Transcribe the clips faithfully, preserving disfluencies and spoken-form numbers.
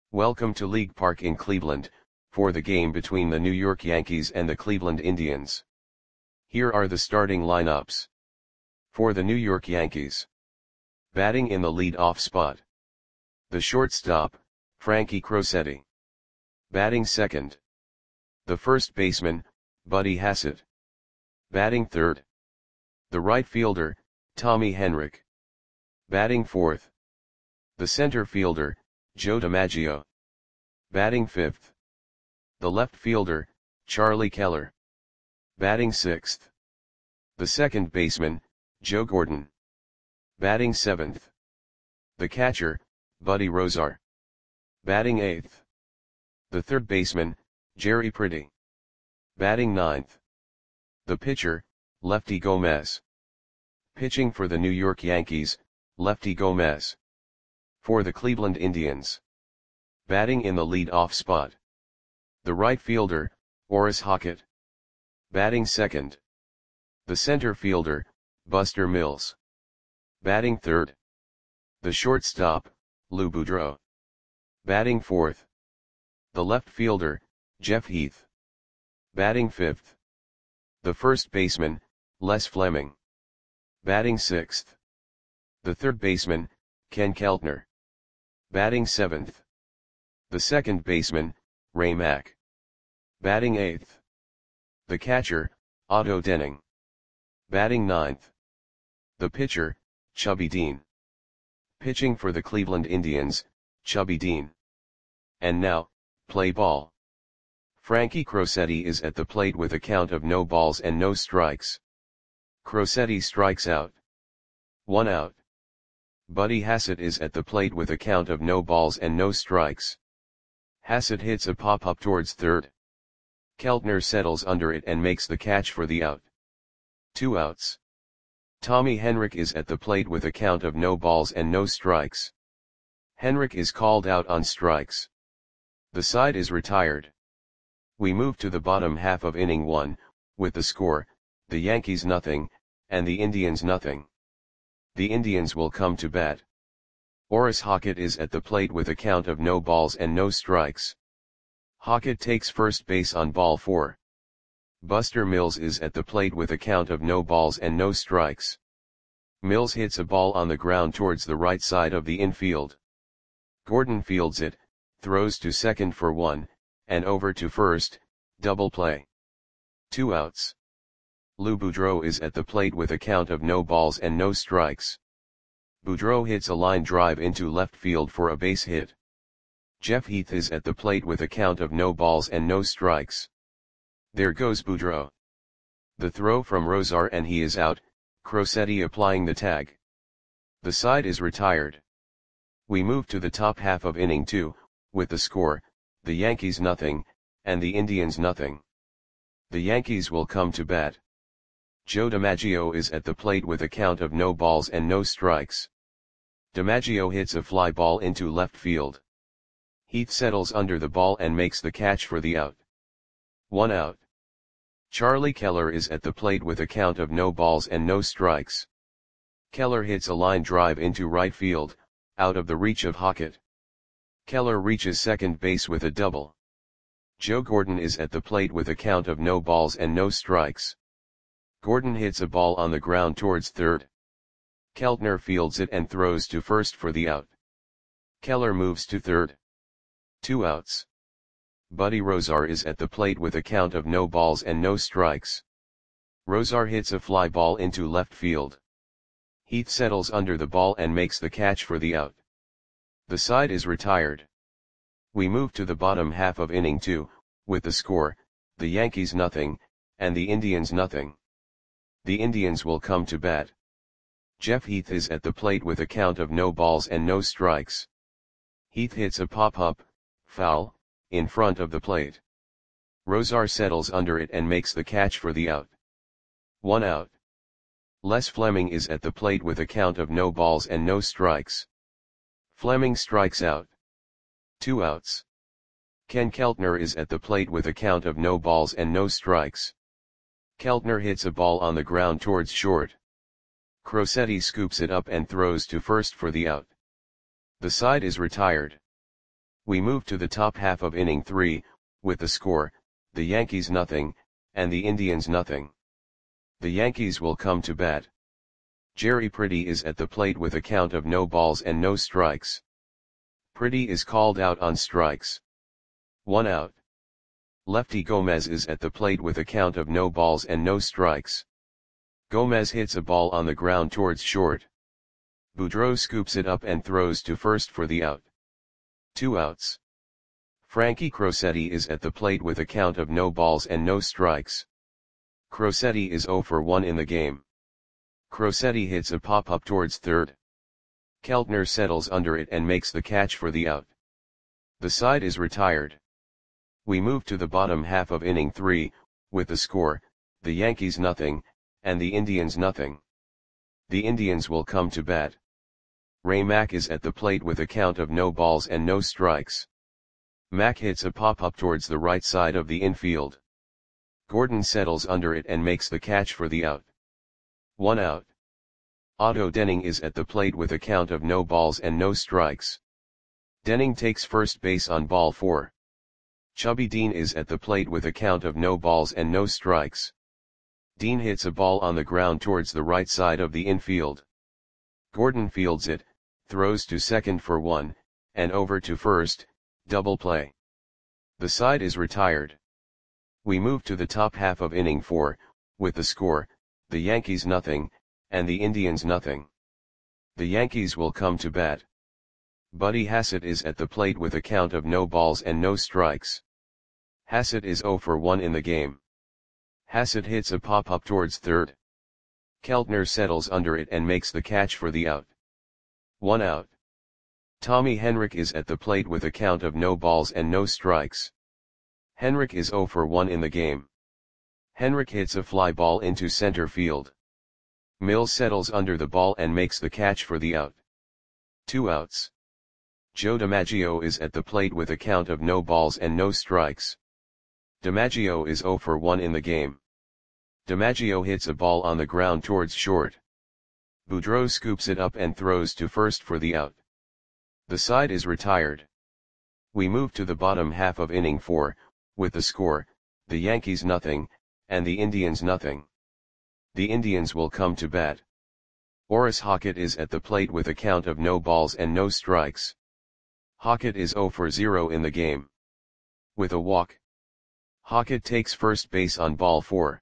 Welcome to League Park in Cleveland, for the game between the New York Yankees and the Cleveland Indians. Here are the starting lineups. For the New York Yankees. Batting in the lead-off spot. The shortstop, Frankie Crosetti. Batting second. The first baseman, Buddy Hassett. Batting third. The right fielder, Tommy Henrich. Batting fourth. The center fielder, Joe DiMaggio. Batting fifth. The left fielder, Charlie Keller. Batting sixth. The second baseman, Joe Gordon. Batting seventh. The catcher, Buddy Rozar. Batting eighth. The third baseman, Jerry Pretty. Batting ninth. The pitcher, Lefty Gomez. Pitching for the New York Yankees, Lefty Gomez. For the Cleveland Indians. Batting in the lead-off spot. The right fielder, Orris Hockett. Batting second. The center fielder, Buster Mills. Batting third. The shortstop, Lou Boudreau. Batting fourth. The left fielder, Jeff Heath. Batting fifth. The first baseman, Les Fleming. Batting sixth. The third baseman, Ken Keltner. Batting seventh. The second baseman, Ray Mack. Batting eighth. The catcher, Otto Denning. Batting ninth. The pitcher, Chubby Dean. Pitching for the Cleveland Indians, Chubby Dean. And now, play ball. Frankie Crosetti is at the plate with a count of no balls and no strikes. Crosetti strikes out. One out. Buddy Hassett is at the plate with a count of no balls and no strikes. Hassett hits a pop-up towards third. Keltner settles under it and makes the catch for the out. Two outs. Tommy Henrich is at the plate with a count of no balls and no strikes. Henrich is called out on strikes. The side is retired. We move to the bottom half of inning one, with the score, the Yankees nothing, and the Indians nothing. The Indians will come to bat. Orris Hockett is at the plate with a count of no balls and no strikes. Hockett takes first base on ball four. Buster Mills is at the plate with a count of no balls and no strikes. Mills hits a ball on the ground towards the right side of the infield. Gordon fields it, throws to second for one, and over to first, double play. Two outs. Lou Boudreau is at the plate with a count of no balls and no strikes. Boudreau hits a line drive into left field for a base hit. Jeff Heath is at the plate with a count of no balls and no strikes. There goes Boudreau. The throw from Rozar and he is out, Crosetti applying the tag. The side is retired. We move to the top half of inning two, with the score, the Yankees nothing, and the Indians nothing. The Yankees will come to bat. Joe DiMaggio is at the plate with a count of no balls and no strikes. DiMaggio hits a fly ball into left field. Heath settles under the ball and makes the catch for the out. One out. Charlie Keller is at the plate with a count of no balls and no strikes. Keller hits a line drive into right field, out of the reach of Hockett. Keller reaches second base with a double. Joe Gordon is at the plate with a count of no balls and no strikes. Gordon hits a ball on the ground towards third. Keltner fields it and throws to first for the out. Keller moves to third. Two outs. Buddy Rozar is at the plate with a count of no balls and no strikes. Rozar hits a fly ball into left field. Heath settles under the ball and makes the catch for the out. The side is retired. We move to the bottom half of inning two, with the score, the Yankees nothing, and the Indians nothing. The Indians will come to bat. Jeff Heath is at the plate with a count of no balls and no strikes. Heath hits a pop-up, foul, in front of the plate. Rozar settles under it and makes the catch for the out. One out. Les Fleming is at the plate with a count of no balls and no strikes. Fleming strikes out. Two outs. Ken Keltner is at the plate with a count of no balls and no strikes. Keltner hits a ball on the ground towards short. Crosetti scoops it up and throws to first for the out. The side is retired. We move to the top half of inning three, with the score, the Yankees nothing, and the Indians nothing. The Yankees will come to bat. Jerry Pretty is at the plate with a count of no balls and no strikes. Pretty is called out on strikes. One out. Lefty Gomez is at the plate with a count of no balls and no strikes. Gomez hits a ball on the ground towards short. Boudreau scoops it up and throws to first for the out. Two outs. Frankie Crosetti is at the plate with a count of no balls and no strikes. Crosetti is zero for one in the game. Crosetti hits a pop-up towards third. Keltner settles under it and makes the catch for the out. The side is retired. We move to the bottom half of inning three, with the score, the Yankees nothing, and the Indians nothing. The Indians will come to bat. Ray Mack is at the plate with a count of no balls and no strikes. Mack hits a pop-up towards the right side of the infield. Gordon settles under it and makes the catch for the out. One out. Otto Denning is at the plate with a count of no balls and no strikes. Denning takes first base on ball four. Chubby Dean is at the plate with a count of no balls and no strikes. Dean hits a ball on the ground towards the right side of the infield. Gordon fields it, throws to second for one, and over to first, double play. The side is retired. We move to the top half of inning four, with the score, the Yankees nothing, and the Indians nothing. The Yankees will come to bat. Buddy Hassett is at the plate with a count of no balls and no strikes. Hassett is zero for one in the game. Hassett hits a pop-up towards third. Keltner settles under it and makes the catch for the out. One out. Tommy Henrich is at the plate with a count of no balls and no strikes. Henrich is zero for one in the game. Henrich hits a fly ball into center field. Mills settles under the ball and makes the catch for the out. Two outs. Joe DiMaggio is at the plate with a count of no balls and no strikes. DiMaggio is zero for one in the game. DiMaggio hits a ball on the ground towards short. Boudreau scoops it up and throws to first for the out. The side is retired. We move to the bottom half of inning four, with the score, the Yankees nothing, and the Indians nothing. The Indians will come to bat. Orris Hockett is at the plate with a count of no balls and no strikes. Hockett is zero for zero in the game. With a walk. Hockett takes first base on ball four.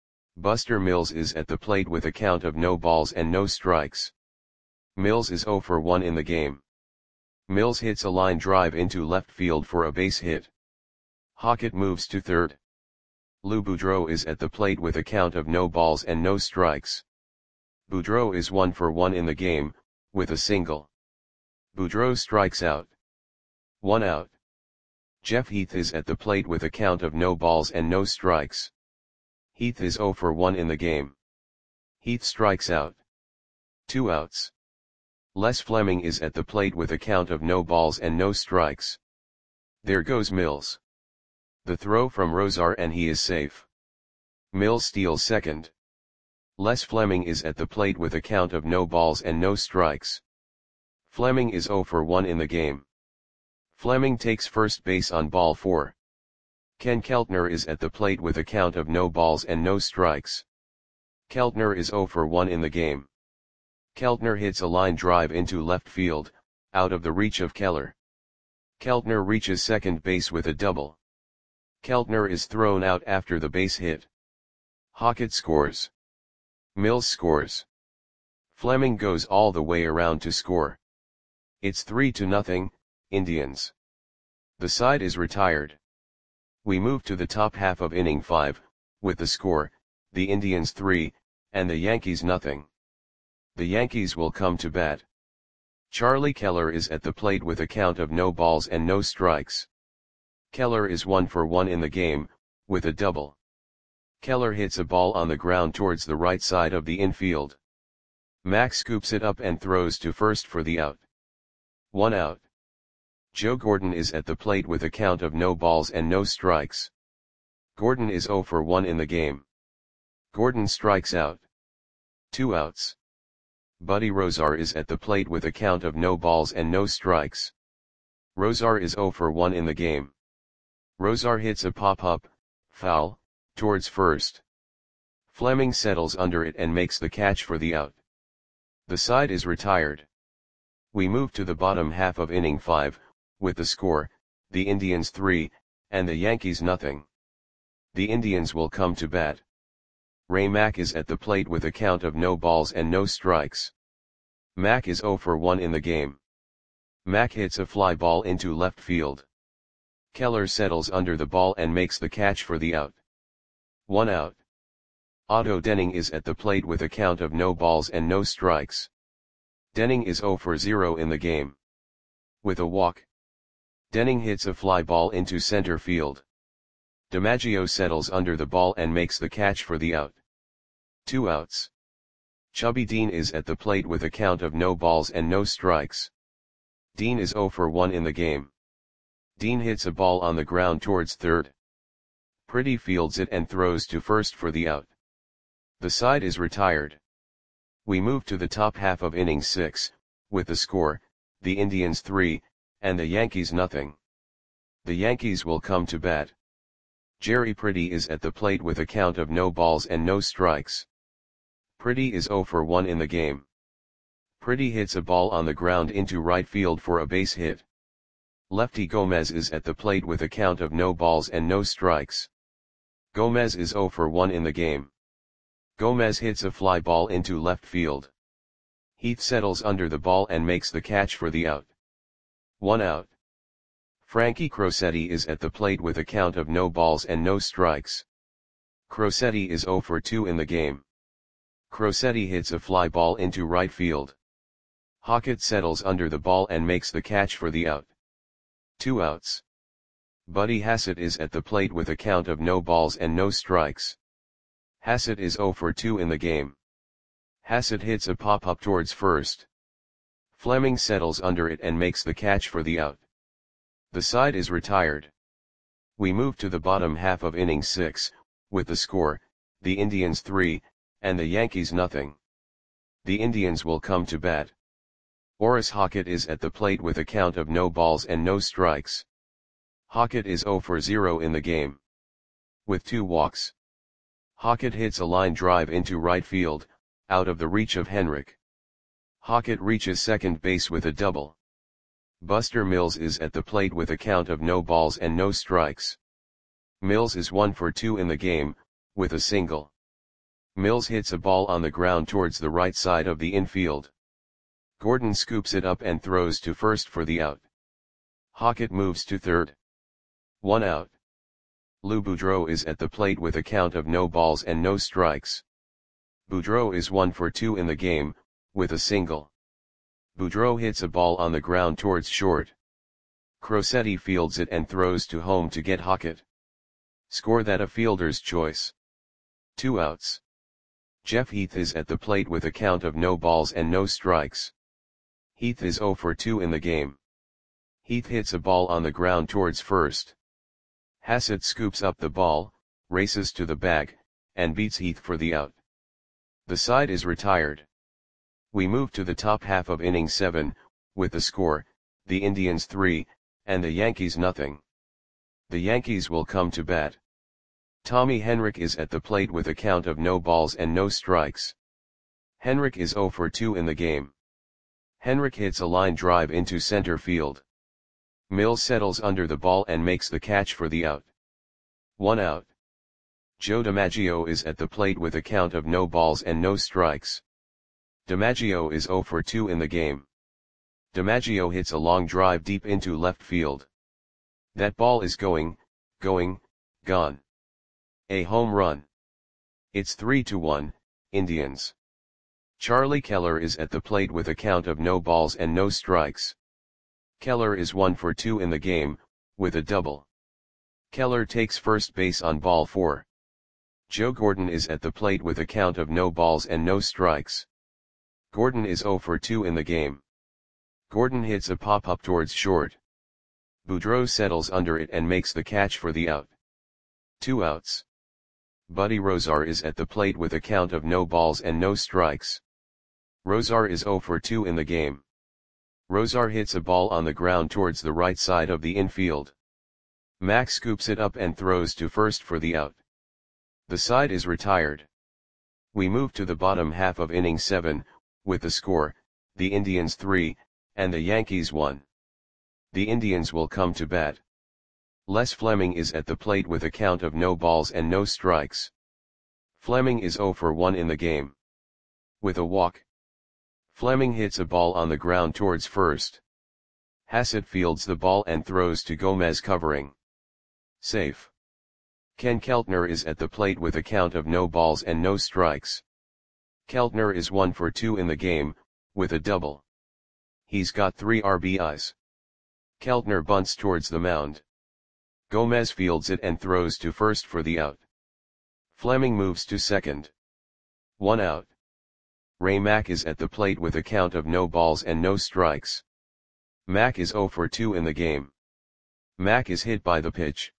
Buster Mills is at the plate with a count of no balls and no strikes. Mills is zero for one in the game. Mills hits a line drive into left field for a base hit. Hockett moves to third. Lou Boudreau is at the plate with a count of no balls and no strikes. Boudreau is one for one in the game, with a single. Boudreau strikes out. One out. Jeff Heath is at the plate with a count of no balls and no strikes. Heath is zero for one in the game. Heath strikes out. Two outs. Les Fleming is at the plate with a count of no balls and no strikes. There goes Mills. The throw from Rosar and he is safe. Mills steals second. Les Fleming is at the plate with a count of no balls and no strikes. Fleming is zero for one in the game. Fleming takes first base on ball four. Ken Keltner is at the plate with a count of no balls and no strikes. Keltner is zero for one in the game. Keltner hits a line drive into left field, out of the reach of Keller. Keltner reaches second base with a double. Keltner is thrown out after the base hit. Hockett scores. Mills scores. Fleming goes all the way around to score. It's three to nothing, Indians. The side is retired. We move to the top half of inning five, with the score, the Indians three, and the Yankees nothing. The Yankees will come to bat. Charlie Keller is at the plate with a count of no balls and no strikes. Keller is one for one in the game, with a double. Keller hits a ball on the ground towards the right side of the infield. Max scoops it up and throws to first for the out. One out. Joe Gordon is at the plate with a count of no balls and no strikes. Gordon is zero for one in the game. Gordon strikes out. Two outs. Buddy Rosar is at the plate with a count of no balls and no strikes. Rosar is zero for one in the game. Rosar hits a pop-up, foul, towards first. Fleming settles under it and makes the catch for the out. The side is retired. We move to the bottom half of inning five, with the score, the Indians three, and the Yankees nothing. The Indians will come to bat. Ray Mack is at the plate with a count of no balls and no strikes. Mack is zero for one in the game. Mack hits a fly ball into left field. Keller settles under the ball and makes the catch for the out. One out. Otto Denning is at the plate with a count of no balls and no strikes. Denning is zero for zero in the game. With a walk, Denning hits a fly ball into center field. DiMaggio settles under the ball and makes the catch for the out. Two outs. Chubby Dean is at the plate with a count of no balls and no strikes. Dean is zero for one in the game. Dean hits a ball on the ground towards third. Pretty fields it and throws to first for the out. The side is retired. We move to the top half of inning six, with the score, the Indians three, and the Yankees nothing. The Yankees will come to bat. Jerry Pretty is at the plate with a count of no balls and no strikes. Pretty is zero for one in the game. Pretty hits a ball on the ground into right field for a base hit. Lefty Gomez is at the plate with a count of no balls and no strikes. Gomez is zero for one in the game. Gomez hits a fly ball into left field. Heath settles under the ball and makes the catch for the out. One out. Frankie Crosetti is at the plate with a count of no balls and no strikes. Crosetti is zero for two in the game. Crosetti hits a fly ball into right field. Hockett settles under the ball and makes the catch for the out. Two outs. Buddy Hassett is at the plate with a count of no balls and no strikes. Hassett is zero for two in the game. Hassett hits a pop-up towards first. Fleming settles under it and makes the catch for the out. The side is retired. We move to the bottom half of inning six, with the score, the Indians three, and the Yankees nothing. The Indians will come to bat. Orris Hockett is at the plate with a count of no balls and no strikes. Hockett is zero for zero in the game. With two walks, Hockett hits a line drive into right field, out of the reach of Henrik. Hockett reaches second base with a double. Buster Mills is at the plate with a count of no balls and no strikes. Mills is one for two in the game, with a single. Mills hits a ball on the ground towards the right side of the infield. Gordon scoops it up and throws to first for the out. Hockett moves to third. One out. Lou Boudreau is at the plate with a count of no balls and no strikes. Boudreau is one for two in the game, with a single. Boudreau hits a ball on the ground towards short. Crosetti fields it and throws to home to get Hockett. Score that a fielder's choice. Two outs. Jeff Heath is at the plate with a count of no balls and no strikes. Heath is zero for two in the game. Heath hits a ball on the ground towards first. Hassett scoops up the ball, races to the bag, and beats Heath for the out. The side is retired. We move to the top half of inning seven, with the score, the Indians three, and the Yankees nothing. The Yankees will come to bat. Tommy Henrik is at the plate with a count of no balls and no strikes. Henrik is zero for two in the game. Henrik hits a line drive into center field. Mills settles under the ball and makes the catch for the out. One out. Joe DiMaggio is at the plate with a count of no balls and no strikes. DiMaggio is zero for two in the game. DiMaggio hits a long drive deep into left field. That ball is going, going, gone. A home run. It's three to one, Indians. Charlie Keller is at the plate with a count of no balls and no strikes. Keller is one for two in the game, with a double. Keller takes first base on ball four. Joe Gordon is at the plate with a count of no balls and no strikes. Gordon is zero for two in the game. Gordon hits a pop-up towards short. Boudreau settles under it and makes the catch for the out. Two outs. Buddy Rosar is at the plate with a count of no balls and no strikes. Rosar is zero for two in the game. Rosar hits a ball on the ground towards the right side of the infield. Mac scoops it up and throws to first for the out. The side is retired. We move to the bottom half of inning seven, with the score, the Indians three, and the Yankees one. The Indians will come to bat. Les Fleming is at the plate with a count of no balls and no strikes. Fleming is oh for one in the game. With a walk. Fleming hits a ball on the ground towards first. Hassett fields the ball and throws to Gomez covering. Safe. Ken Keltner is at the plate with a count of no balls and no strikes. Keltner is one for two in the game, with a double. He's got three R B Is. Keltner bunts towards the mound. Gomez fields it and throws to first for the out. Fleming moves to second. One out. Ray Mack is at the plate with a count of no balls and no strikes. Mack is oh for two in the game. Mack is hit by the pitch.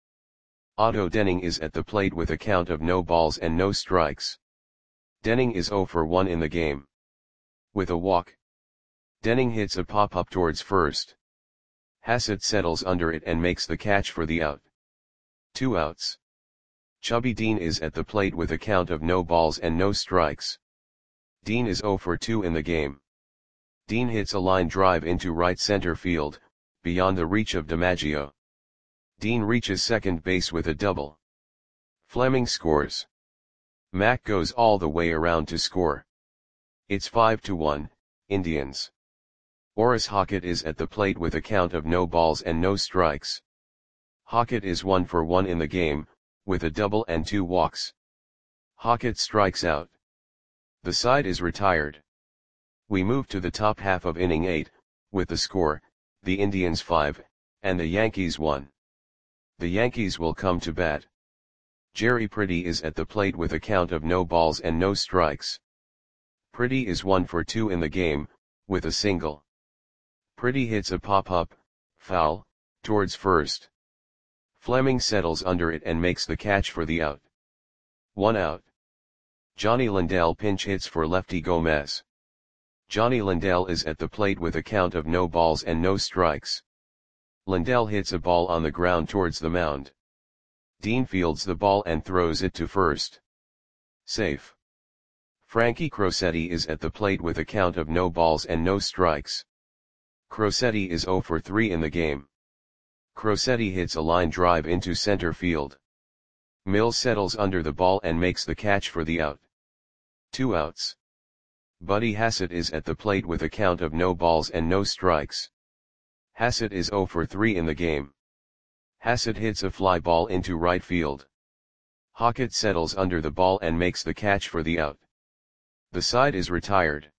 Otto Denning is at the plate with a count of no balls and no strikes. Denning is oh for one in the game. With a walk. Denning hits a pop-up towards first. Hassett settles under it and makes the catch for the out. Two outs. Chubby Dean is at the plate with a count of no balls and no strikes. Dean is oh for two in the game. Dean hits a line drive into right center field, beyond the reach of DiMaggio. Dean reaches second base with a double. Fleming scores. Mack goes all the way around to score. It's five to one, Indians. Orris Hockett is at the plate with a count of no balls and no strikes. Hockett is one for one in the game, with a double and two walks. Hockett strikes out. The side is retired. We move to the top half of inning eight, with the score, the Indians five, and the Yankees one. The Yankees will come to bat. Jerry Pretty is at the plate with a count of no balls and no strikes. Pretty is one for two in the game, with a single. Pretty hits a pop-up, foul, towards first. Fleming settles under it and makes the catch for the out. One out. Johnny Lindell pinch hits for lefty Gomez. Johnny Lindell is at the plate with a count of no balls and no strikes. Lindell hits a ball on the ground towards the mound. Dean fields the ball and throws it to first. Safe. Frankie Crosetti is at the plate with a count of no balls and no strikes. Crosetti is oh for three in the game. Crosetti hits a line drive into center field. Mills settles under the ball and makes the catch for the out. Two outs. Buddy Hassett is at the plate with a count of no balls and no strikes. Hassett is oh for three in the game. Hassett hits a fly ball into right field. Hockett settles under the ball and makes the catch for the out. The side is retired.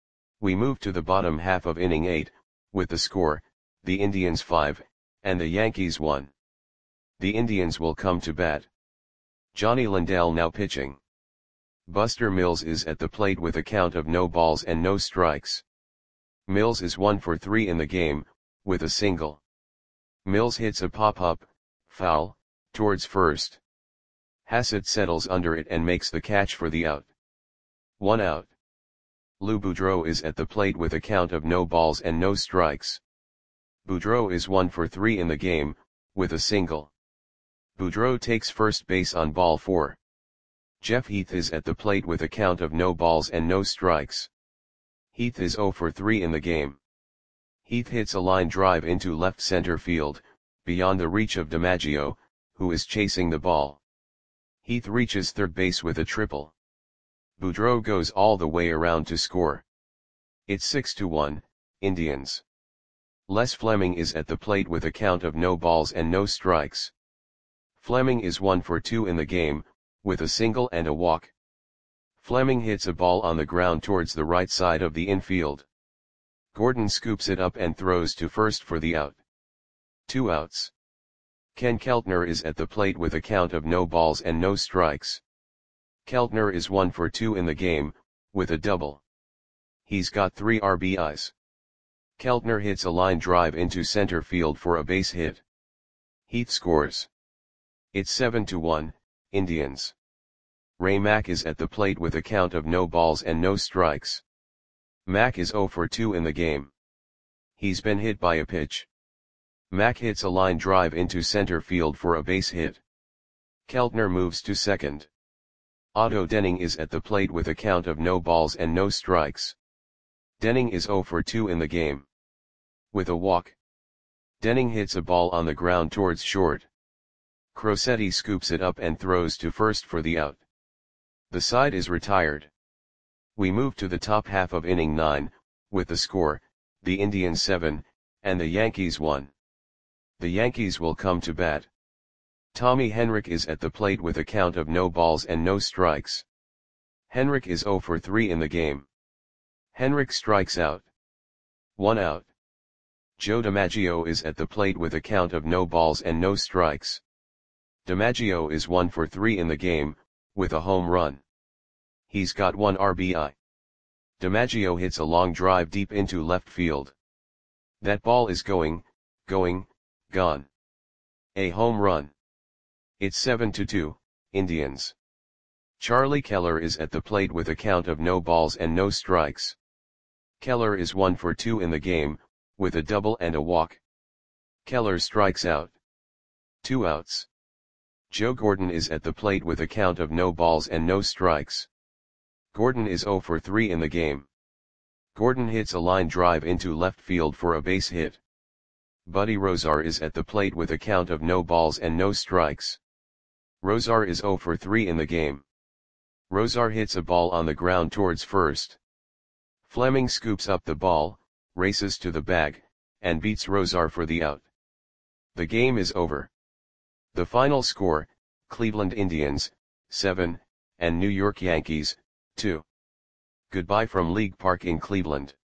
We move to the bottom half of inning eight, with the score, the Indians five, and the Yankees one. The Indians will come to bat. Johnny Lindell now pitching. Buster Mills is at the plate with a count of no balls and no strikes. Mills is one for three in the game, with a single. Mills hits a pop-up, foul, towards first. Hassett settles under it and makes the catch for the out. One out. Lou Boudreau is at the plate with a count of no balls and no strikes. Boudreau is one for three in the game, with a single. Boudreau takes first base on ball four. Jeff Heath is at the plate with a count of no balls and no strikes. Heath is oh for three in the game. Heath hits a line drive into left center field, beyond the reach of DiMaggio, who is chasing the ball. Heath reaches third base with a triple. Boudreau goes all the way around to score. It's six to one, Indians. Les Fleming is at the plate with a count of no balls and no strikes. Fleming is one for two in the game, with a single and a walk. Fleming hits a ball on the ground towards the right side of the infield. Gordon scoops it up and throws to first for the out. Two outs. Ken Keltner is at the plate with a count of no balls and no strikes. Keltner is one for two in the game, with a double. He's got three R B Is. Keltner hits a line drive into center field for a base hit. Heath scores. It's seven to one, Indians. Ray Mack is at the plate with a count of no balls and no strikes. Mack is oh for two in the game. He's been hit by a pitch. Mack hits a line drive into center field for a base hit. Keltner moves to second. Otto Denning is at the plate with a count of no balls and no strikes. Denning is zero for two in the game. With a walk, Denning hits a ball on the ground towards short. Crosetti scoops it up and throws to first for the out. The side is retired. We move to the top half of inning nine, with the score, the Indians seven, and the Yankees one. The Yankees will come to bat. Tommy Henrich is at the plate with a count of no balls and no strikes. Henrich is zero for three in the game. Henrich strikes out. One out. Joe DiMaggio is at the plate with a count of no balls and no strikes. DiMaggio is one for three in the game, with a home run. He's got one R B I. DiMaggio hits a long drive deep into left field. That ball is going, going, gone. A home run. It's seven to two, Indians. Charlie Keller is at the plate with a count of no balls and no strikes. Keller is one for two in the game, with a double and a walk. Keller strikes out. Two outs. Joe Gordon is at the plate with a count of no balls and no strikes. Gordon is zero for three in the game. Gordon hits a line drive into left field for a base hit. Buddy Rozar is at the plate with a count of no balls and no strikes. Rozar is zero for three in the game. Rozar hits a ball on the ground towards first. Fleming scoops up the ball, races to the bag, and beats Rozar for the out. The game is over. The final score, Cleveland Indians, seven, and New York Yankees, two. Goodbye from League Park in Cleveland.